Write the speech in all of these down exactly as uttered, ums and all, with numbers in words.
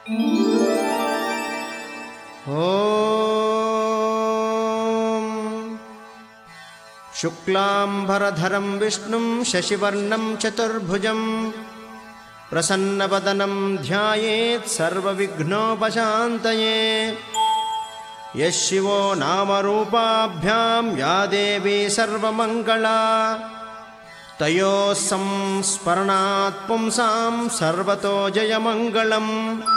ॐ शुक्लाम्बरधरं विष्णुं शशिवर्णं चतुर्भुजं प्रसन्नवदनं ध्यायेत् सर्वविघ्नोपशान्तये। यः शिवो नामरूपाभ्यां या देवी सर्वमङ्गला तयोः संस्मरणात् पुंसां सर्वतो जयमङ्गलम्।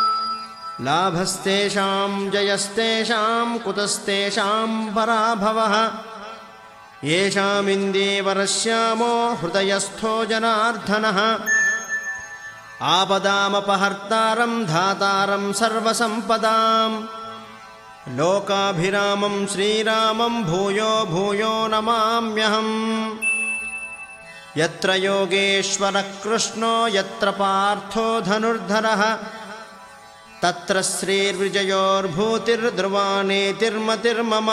लाभस्तेषां जयस्तेषां कुतस्तेषां पराभवः। येषामिन्दीवरश्यामो हृदयस्थो जनार्दनः। आपदामपहर्तारं धातारं सर्वसम्पदां लोकाभिरामं श्रीरामं भूयो भूयो नमाम्यहम्। यत्र योगेश्वरः कृष्णो यत्र पार्थो धनुर्धरः तत्र श्रीर्विजयोर्भूतिर्ध्रुवा नेतिर्मतिर्मम।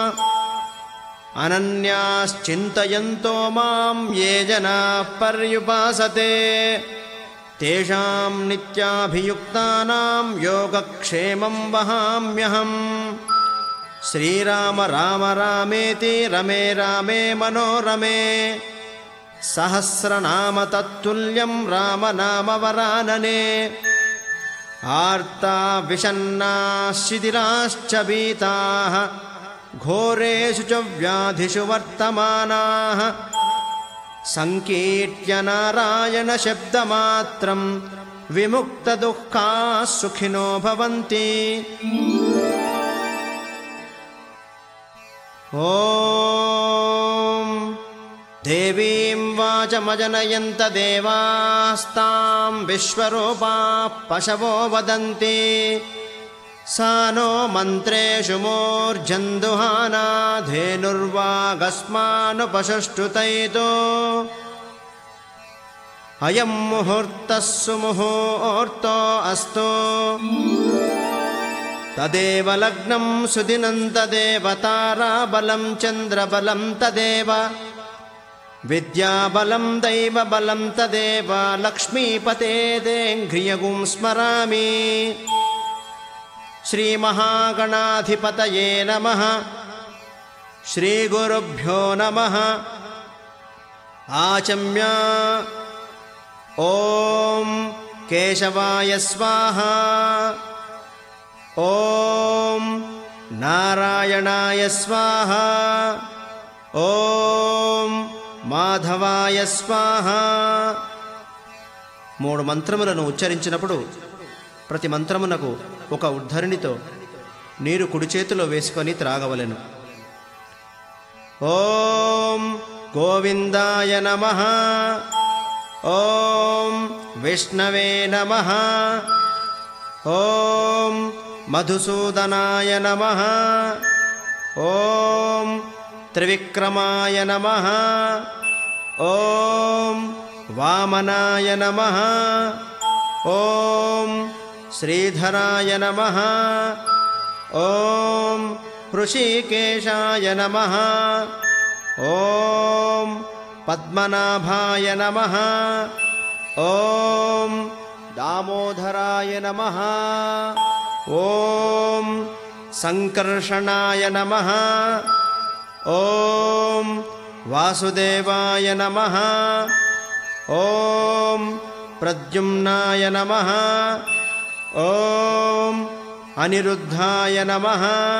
अनन्याश्चिन्तयन्तो मां ये जनाः पर्युपासते तेषां नित्याभियुक्तानां योगक्षेमं वहाम्यहम्। श्रीराम राम रामेति रमे रामे मनोरमे सहस्रनाम तत्तुल्यं राम नाम वरानने। आर्ता विषन्नाः शिथिलाश्च भीताः घोरेषु च व्याधिषु वर्तमानाः संकीर्त्य नारायणशब्दमात्रं विमुक्तदुःखाः सुखिनो भवन्ति। ॐ देवीं वाचमजनयन्त देवास्तां विश्वरूपाः पशवो वदन्ति। सा नो मन्त्रेषु मूर्झन्दुहाना धेनुर्वागस्मानुपशुष्टुतैतो। अयं मुहूर्तः सुमुहूर्तो अस्तु तदेव लग्नं सुदिनं तदेव ताराबलं चन्द्रबलं तदेव विद्याबलं दैवबलं तदेव लक्ष्मीपतेदेङ्घ्रियगुं स्मरामि। श्रीमहागणाधिपतये नमः। श्रीगुरुभ्यो नमः। आचम्य ॐ केशवाय स्वाहा। ॐ नारायणाय स्वाहा। ॐ మాధవాయ స్వాహ. మూడు మంత్రములను ఉచ్చరించినప్పుడు ప్రతి మంత్రమునకు ఒక ఉద్ధరణితో నీరు కుడి చేతిలో వేసుకొని త్రాగవలెను. ఓం గోవిందాయ నమః. ఓం విష్ణవే నమః. ఓం మధుసూదనాయ నమః. ఓం త్రివిక్రమాయ నమః. ఓం వామనాయ నమః. ఓం శ్రీధరాయ నమః. ఓం హృషికేశాయ నమః. ఓం పద్మనాభాయ నమః. ఓం దామోదరాయ నమః. ఓం సంకర్షణాయ నమః. ఓం వాసుదేవాయ నమః. ఓం ప్రద్యుమ్నాయ నమః. ఓం అనిరుద్ధాయ నమః.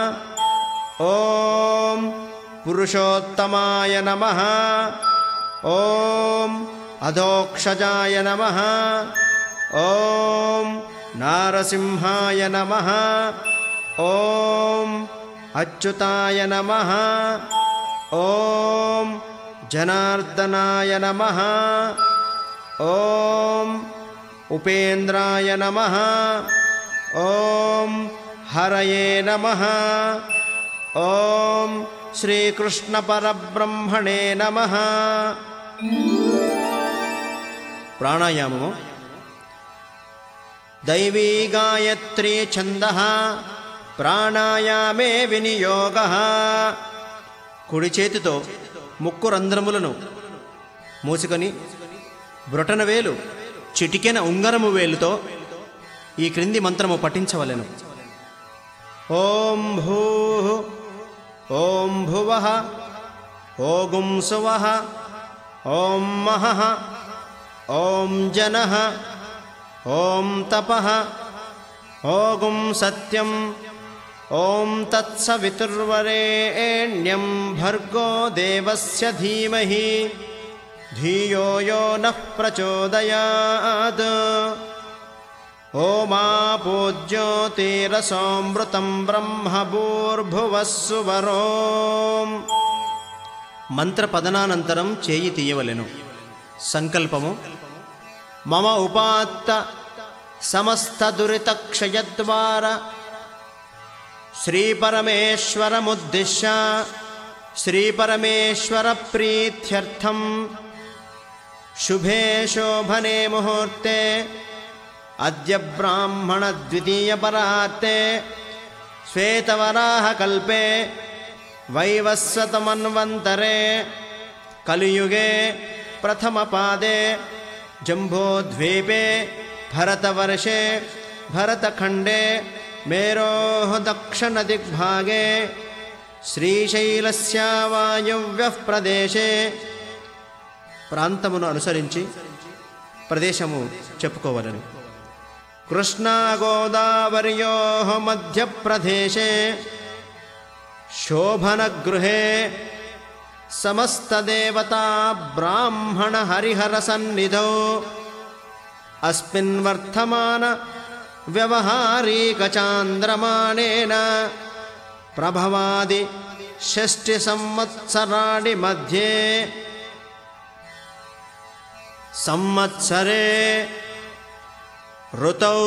ఓం పురుషోత్తమాయ నమః. ఓం అధోక్షజాయ నమః. ఓం నారసింహాయ నమః. ఓం అచ్యుతాయ నమః. ఓం జనార్దనాయ నమః. ఓం ఉపేంద్రాయ నమః. ఓం హరయే నమః. ఓం శ్రీకృష్ణ పరబ్రహ్మణే నమః. ప్రాణాయామము దైవీ గాయత్రీ ఛందః ప్రాణాయామే వినియోగః. కుడి చేతితో ముక్కు రంధ్రములను మూసుకొని బ్రొటన వేలు చిటికెన ఉంగరము వేలుతో ఈ క్రింది మంత్రము పఠించవలెను. ఓం భూః ఓం భువః ఓం సువః ఓం మహః ఓం జనః ఓం తపః ఓం సత్యం ఓం తత్సవితుర్వరేణ్యం భర్గో దేవస్య ధీమహి ధియో యో నః ప్రచోదయాత్. ఓమాపో జ్యోతిరసోమృతం బ్రహ్మ భూర్భువస్సువరోం. మంత్ర పదనానంతరం చేయి తీయవలెను. సంకల్పము: మమ ఉపాత్త సమస్త దురితక్షయద్వార శ్రీపరమేశ్వరముద్దిశ్య శ్రీపరమేశ్వర ప్రీత్యర్థం శుభే శోభనే ముహూర్తే అద్య బ్రాహ్మణ ద్వితీయ పరార్తే శ్వేతవరాహ కల్పే వైవస్వతమన్వంతరే కలియుగే ప్రథమ పాదే జంబోద్వీపే భరతవర్షే భరతఖండే మేరోః దక్షిణ దిగ్భాగే శ్రీశైలస్య వాయవ్యః ప్రదేశే. ప్రాంతమును అనుసరించి ప్రదేశము చెప్పుకోవలను. కృష్ణా గోదావర్యోః మధ్యప్రదేశే శోభనగృహే సమస్తదేవతా బ్రాహ్మణ హరిహర సన్నిధౌ అస్మిన్ వర్తమాన వ్యవహారీకచాంద్రమాణేన ప్రభవాది షష్ఠి సంవత్సరాణి మధ్యే సంవత్సరే ఋతౌ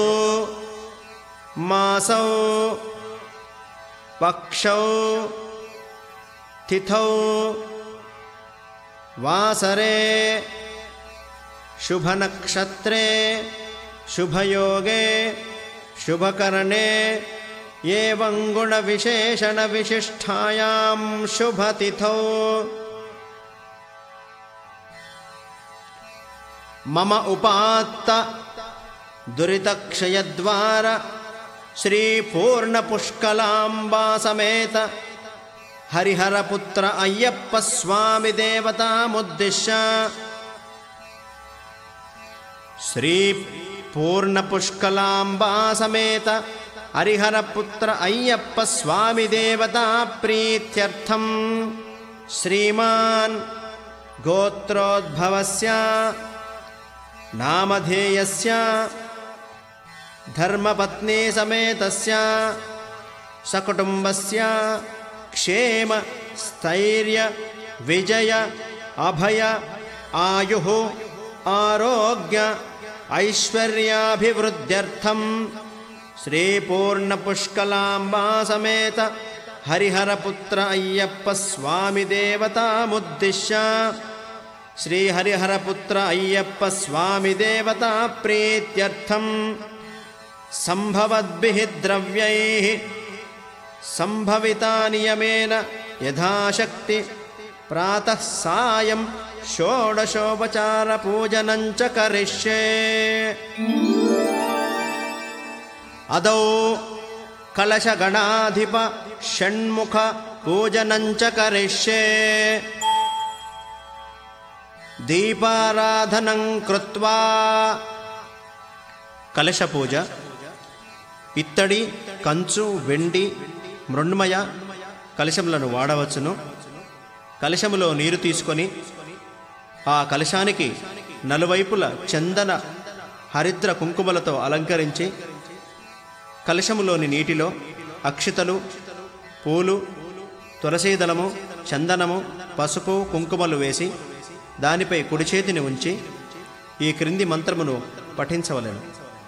మాసౌ పక్షౌ తిథౌ వాసరే శుభనక్షత్రే శుభయోగే శుభకర్ణే ఏవం గుణ విశేషణ విశిష్టాయాం శుభతిథౌ. మమ ఉపాత్త దురితక్షయద్వార శ్రీ పూర్ణపుష్కలాంబా సమేత హరిహరపుత్ర అయ్యప్ప స్వామి దేవతాముద్దిశ్య శ్రీ పూర్ణపుష్కలాంబా సమేత హరిహరపుత్ర అయ్యప్ప స్వామి దేవతా ప్రీత్యర్థం శ్రీమాన్ గోత్రోద్భవస్య నామధేయస్య ధర్మపత్నీ సమేతస్య సకుటుంబస్య క్షేమ స్థైర్య విజయ అభయ ఆయుః ఆరోగ్య ఐశ్వర్యాభివృద్ధ్యర్థం శ్రీ పూర్ణపుష్కలాంబా సమేత హరిహరపుత్ర అయ్యప్ప స్వామి దేవతాముద్దిశ్య శ్రీ హరిహరపుత్ర అయ్యప్ప స్వామి దేవతా ప్రీత్యర్థం సంభవద్భిః ద్రవ్యైః సంభవితానియమేన యథాశక్తి ప్రాతః సాయం షోడశోపచార పూజనం చ కరిష్యే. అదౌ కలశగణాధిప షణ్ముఖ పూజనం చ కరిష్యే. దీపారాధనం కృత్వా కలశ పూజ ఇత్తడి కంచు వెండి మృణ్మయ కలశములను వాడవచ్చును. కలశములో నీరు తీసుకొని ఆ కలశానికి నలువైపుల చందన హరిద్ర కుంకుమలతో అలంకరించి కలశములోని నీటిలో అక్షితలు పూలు తులసీదళము చందనము పసుపు కుంకుమలు వేసి దానిపై కుడి చేతిని ఉంచి ఈ క్రింది మంత్రమును పఠించవలెను.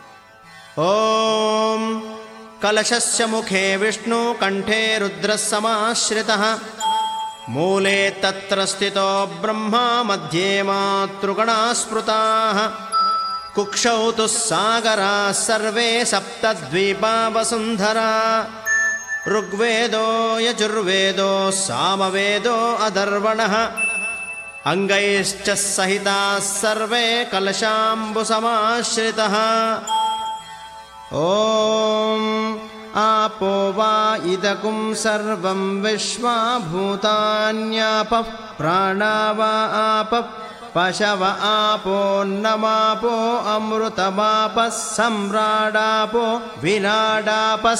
ఓం కలశస్య ముఖే విష్ణు కంఠే రుద్రః సమాశ్రితః మూలే తత్ర స్థితో బ్రహ్మా మధ్యే మాతృగణాః స్మృతాః కుక్షౌ తు సాగరాः సర్వే సప్తద్వీపా వసుంధరా ఋగ్వేదో యజుర్వేదో సామవేదో అథర్వణః అంగైశ్చ సహితాः సర్వే కలశాంబు సమాశ్రితః. ఓం आपो वा इदकुं सर्वं विश्वा भूतान्यापः प्राणा वा आपः पशव आपोन्नमापो अमृतमापः सम्राडापो विराडापः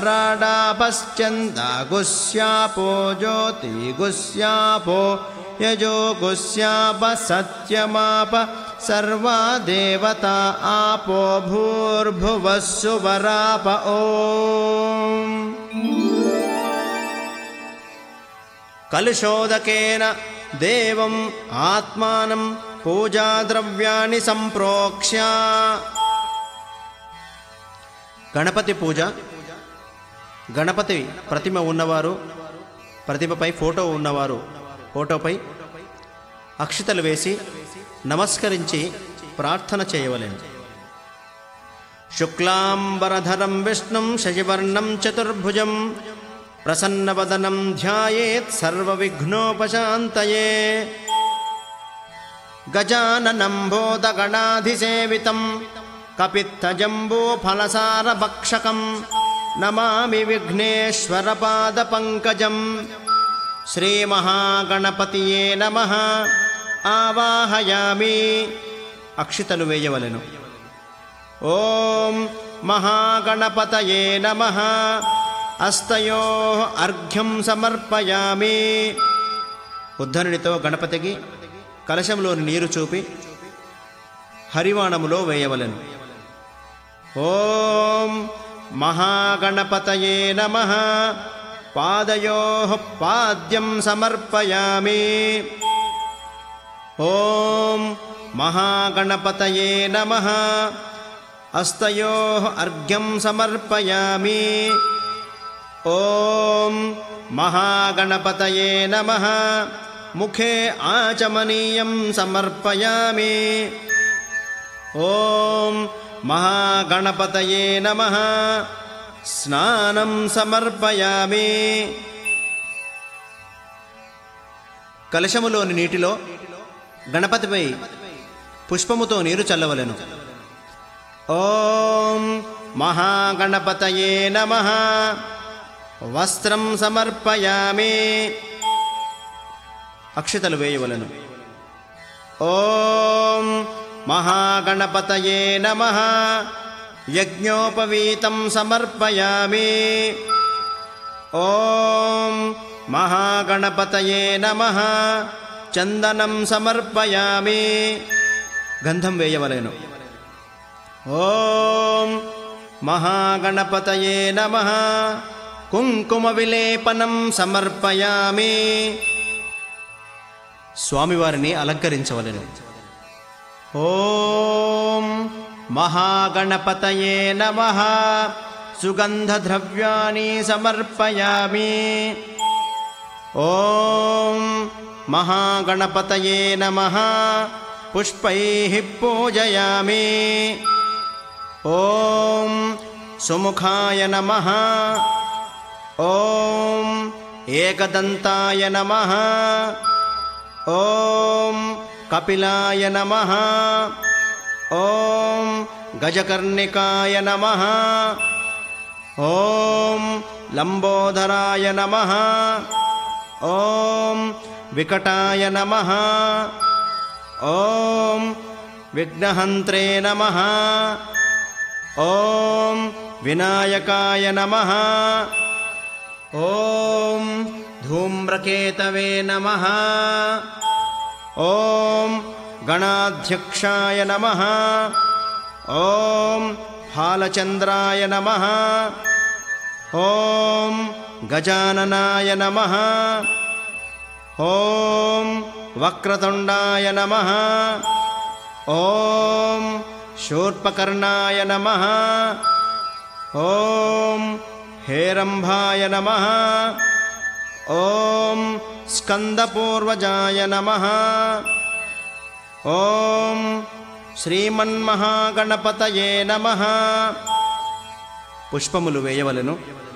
स्वराडापश्चन्दागुस्यापो ज्योतिगुस्यापो यजोगुस्यापः सत्यमापः सर्वा देवता आपो भूर्भुवः सुवराप ओम। कलशोदकेन देवम् आत्मानं पूजाद्रव्याणि संप्रोक्ष्य। गणपति पूज गणपति प्रतिम ఉన్నవారు प्रतिमపై ఫోటో ఉన్నవారు ఫోటోపై అక్షతలు వేసి నమస్కరించి ప్రార్థన చేయవలెను. శుక్లాంబరధరం విష్ణుం శశివర్ణం చతుర్భుజం ప్రసన్నవదనం ధ్యాయేత్ సర్వవిఘ్నోపశాంతయే. గజాననం భూతగణాధిసేవితం కపిత్తజంబూఫలసారభక్షకం నమామి విఘ్నేశ్వరపాదపంకజం. శ్రీమహాగణపతియే నమః. ఆవాహయామి అక్షితలు వేయవలెను. ఓం మహాగణపతయే నమః. అస్తయోః అర్ఘ్యం సమర్పయామి. ఉద్ధరునితో గణపతికి కలశంలోని నీరు చూపి హరివాణములో వేయవలెను. ఓం మహాగణపతయే నమః. పాదయోః పాద్యం సమర్పయామి. ఓం మహాగణపతయే నమః. అస్తయోః అర్ఘ్యం సమర్పయామి. ఓం మహాగణపతయే నమః. ముఖే ఆచమనీయం సమర్పయామి. ఓం మహాగణపతయే నమః. స్నానం సమర్పయామి. కలశములోని నీటిలో గణపతిపై పుష్పముతో నీరు చల్లవలెను. ఓం మహాగణపతయే నమః. వస్త్రం సమర్పయామి. అక్షతలు వేయవలెను. ఓం మహాగణపతయే నమః. యజ్ఞోపవీతం సమర్పయామి. ఓం మహాగణపతయే నమః. చందనం సమర్పయామి. గంధం వేయవలెను. ఓం మహాగణపతయే నమః. కుంకుమ విలేపనం సమర్పయామి. స్వామివారిని అలంకరించవలెను. ఓం మహాగణపతయే నమః. సుగంధద్రవ్యాణి సమర్పయామి. ఓం మహాగణపతయే నమః. పుష్పైః పూజయామి. ఓం సుముఖాయ నమః. ఓం ఏకదంతాయ నమః. ఓం కపిలాయ నమః. ఓం గజకర్ణికాయ నమః. ఓం లంబోదరాయ నమః. ఓం వికటాయ నమః. ఓం విఘ్నహంత్రే నమః. ఓం వినాయకాయ నమః. ఓం ధూమ్రకేతవే నమః. ఓం గణాధ్యక్షాయ నమః. ఓం హాలచంద్రాయ నమః. ఓం గజాననాయ నమః. ఓం వక్రతుండాయ నమః. ఓం శూర్పకర్ణాయ నమః. ఓం హేరంభాయ నమః. ఓం స్కందపూర్వజాయ నమః. ఓం శ్రీమన్మహాగణపతయే నమః. పుష్పములు వేయవలెను.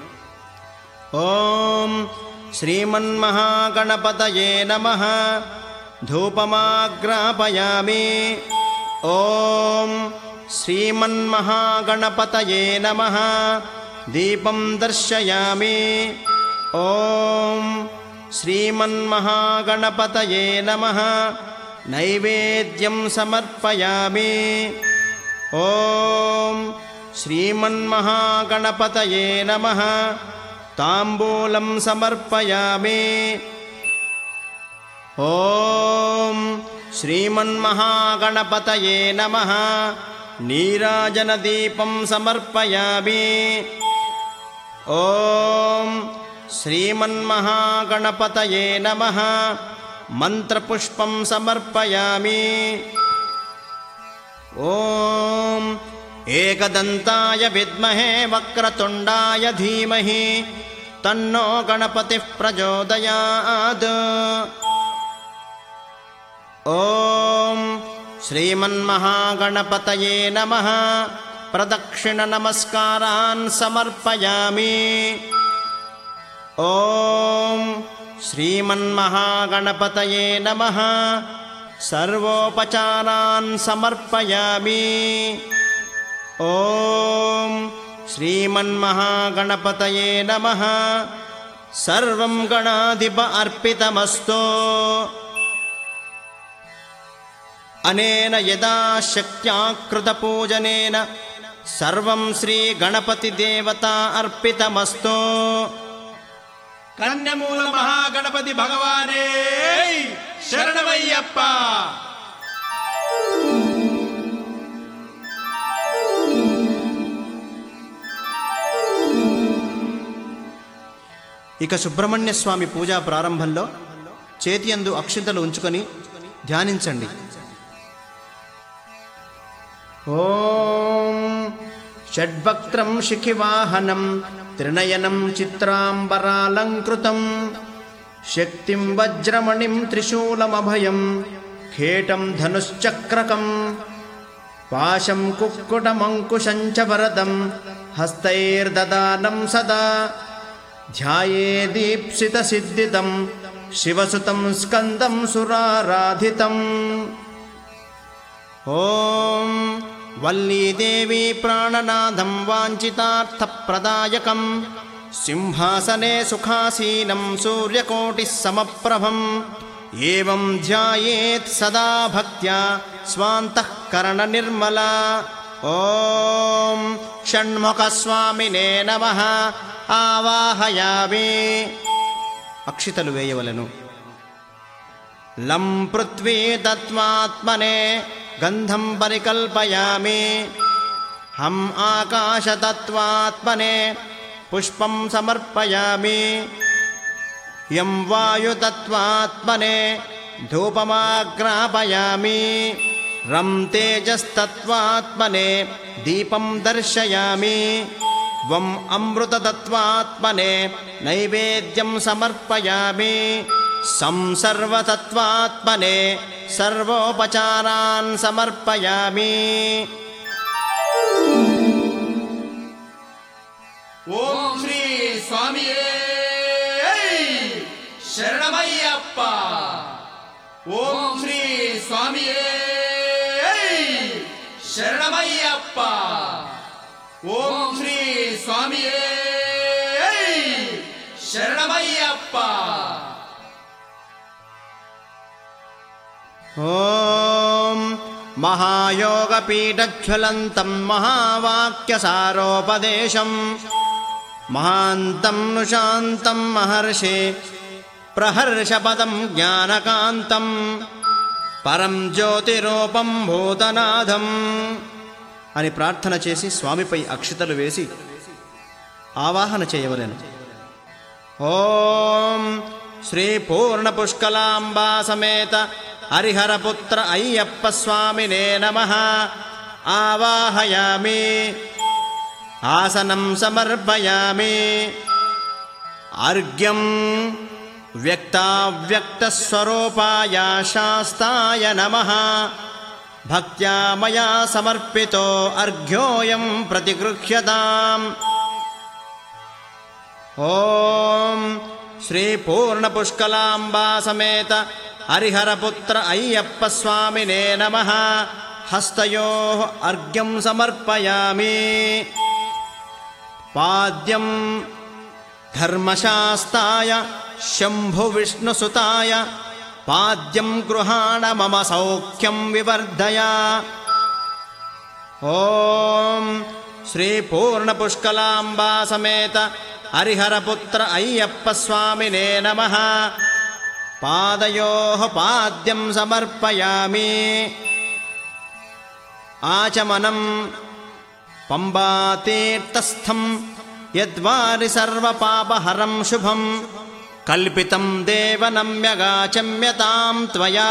ఓం శ్రీమన్మహాగణపతయే నమః. ధూపమాగ్రాపయామి. ఓం श्रीमन्महागणपतये नमः। दीपं दर्शयामि। ॐ श्रीमन्महागणपतये नमः। नैवेद्यं समर्पयामि। ॐ श्रीमन्महागणपतये नमः। ताम्बूलं समर्पयामि। ॐ श्रीमन्महागणपतये नमः। नीराजनदीपं समर्पयामि। ॐ श्रीमन्महागणपतये नमः। मन्त्रपुष्पं समर्पयामि। ॐ एकदन्ताय विद्महे वक्रतुण्डाय धीमहि तन्नो गणपतिः प्रचोदयात्। ॐ श्रीमन्महागणपतये नमः। प्रदक्षिणनमस्कारान् समर्पयामि। ॐ श्रीमन्महागणपतये नमः। सर्वोपचारान् समर्पयामि। ॐ श्रीमन्महागणपतये नमः। सर्वं गणाधिप अर्पितमस्तु। अनेन यदा शक्त्या कृतपूजनेन सर्वं श्रीगणपतिदेवता अर्पितमस्तु। कन्यमूल महागणपति भगवाने शरणमయ్యప్ప। ఇక సుబ్రహ్మణ్య స్వామి పూజా ప్రారంభంలో చేతియందు అక్షింతలు ఉంచుకొని ధ్యానించండి. ఓం షడ్వక్త్రం శిఖివాహనం త్రినయనం చిత్రాంబరాలంకృతం శక్తిం వజ్రమణిం త్రిశూలమభయం ఖేటం ధనుశ్చక్రకం పాశం కుక్కుటమంకుశం చ వరదం హస్తైర్దదానం సదా ధ్యాయేదీప్సితసిద్ధిదం శివసుతం స్కందం సురారాధితం. ఓం వల్లీదేవి ప్రాణనాదం వాంఛితార్థప్రదాయకం సింహాసనే సుఖాసీనం సూర్యకోటిః సమప్రభం ఏవం ధ్యాయేత్ సదా భక్త్యా స్వాంతఃకరణనిర్మలా. ఓం షణ్ముఖస్వామినే నమః. ఆవాహయామి. అక్షితలు వేయవలెను. లం పృథ్వీ తత్వాత్మనే గంధం పరికల్పయామి. హం ఆకాశతత్వాత్మనే పుష్పం సమర్పయామి. యం వాయుతత్వాత్మనే ధూపమాగ్రాపయామి. రం తేజస్తత్వాత్మనే దీపం దర్శయామి. వం అమృతతత్వాత్మనే నైవేద్యం సమర్పయామి. సం సర్వతత్వాత్మనే సర్వోపచారాన్ సమర్పయామి. ఓం శ్రీ స్వామియే శరణమయ్యప్ప. ఓం శ్రీ స్వామియే శరణమయ్యప్ప. ఓం శ్రీ స్వామియే శరణమయ్యప్ప. ఓం మహాయోగపీఠజ్వలంతం మహావాక్యసారోపదేశం మహాంతం నుశాంతం మహర్షి ప్రహర్షపదం జ్ఞానకాంతం పరం జ్యోతిరూపం భూతనాథం అని ప్రార్థన చేసి స్వామిపై అక్షితలు వేసి ఆవాహన చేయవలెను. ఓం శ్రీ పూర్ణ పుష్కలాంబా సమేత హరిహరపుత్ర అయ్యప్ప స్వామినే నమః. ఆవాహయామి. ఆసనం సమర్పయామి. అర్ఘ్యం వ్యక్తావ్యక్తస్వరూపాయ శాస్తాయ నమః. భక్త్యా మయా సమర్పితో అర్ఘ్యోయం ప్రతిగృహ్యతాం. ఓం శ్రీ పూర్ణ పుష్కలాంబా సమేత హరిహరపుత్ర అయ్యప్ప స్వామినే నమః. हस्तयोः अर्घ्यं समर्पयामि। पाद्यं धर्मशास्ताय शम्भुविष्णुसुताय पाद्यं गृहाण मम सौख्यं विवर्धय। ॐ श्री पूर्णपुष्कलाम्बा समेत हरिहरपुत्र अय्यप्प स्वामिने नमः। पादयोः पाद्यं समर्पयामि। आचमनं पम्बातीर्थस्थं यद्वारि सर्वपापहरं शुभं कल्पितं देवनम्यगाचम्यतां त्वया।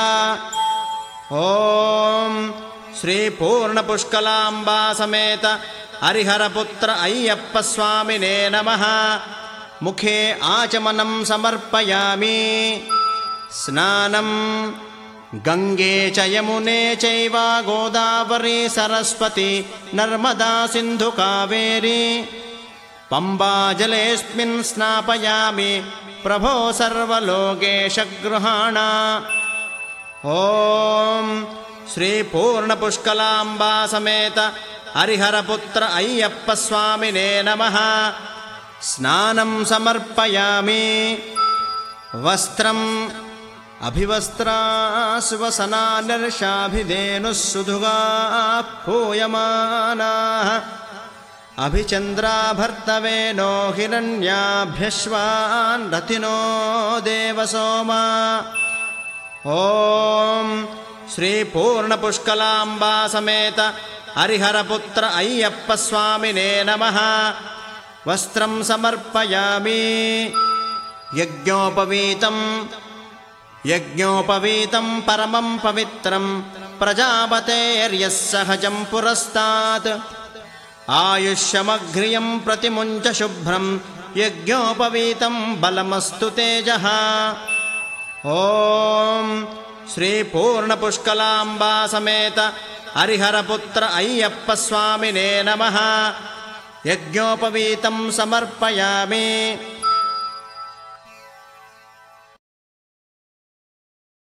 ॐ श्री पूर्णपुष्कलाम्बा समेत हरिहरपुत्र अय्यप्प स्वामिने नमः। मुखे आचमनं समर्पयामि। स्नानं गंगे च यमुने चैव गोदावरी सरस्वती नर्मदा सिन्धु कावेरी पम्बाजलेऽस्मिन् स्नापयामि प्रभो सर्वलोकेश गृहाण। ॐ श्री पूर्णपुष्कलाम्बा समेत हरिहरपुत्र अय्यप्प स्वामिने नमः। स्नानं समर्पयामि। वस्त्रम् अभिवस्त्रास्वसनानिर्षाभिधेनुः सुधुगाः पूयमानाः अभिचन्द्राभर्तवेनो हिरण्याभ्यश्वान् रथिनो देवसोमा। ॐ श्री पूर्णपुष्कलाम्बा समेत हरिहरपुत्र अय्यप्प स्वामिने नमः। वस्त्रं समर्पयामि। यज्ञोपवीतं यज्ञोपवीतं परमं पवित्रं प्रजापतेर्यः सहजं पुरस्तात् आयुष्यमघ्रियं प्रतिमुञ्च शुभ्रं यज्ञोपवीतं बलमस्तु तेजः। ॐ श्री पूर्णपुष्कलाम्बा समेत हरिहरपुत्र अय्यप्प स्वामिने नमः। यज्ञोपवीतं समर्पयामि।